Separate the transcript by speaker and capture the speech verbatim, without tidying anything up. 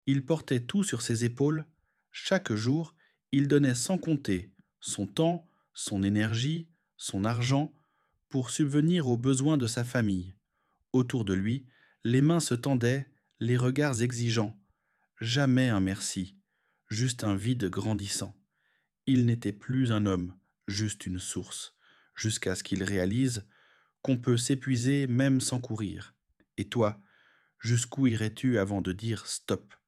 Speaker 1: Il portait tout sur ses épaules. Chaque jour, il donnait sans compter son temps, son énergie, son argent pour subvenir aux besoins de sa famille. Autour de lui, les mains se tendaient, les regards exigeants. Jamais un merci, juste un vide grandissant. Il n'était plus un homme, juste une source, jusqu'à ce qu'il réalise qu'on peut s'épuiser même sans courir. Et toi, jusqu'où irais-tu avant de dire stop?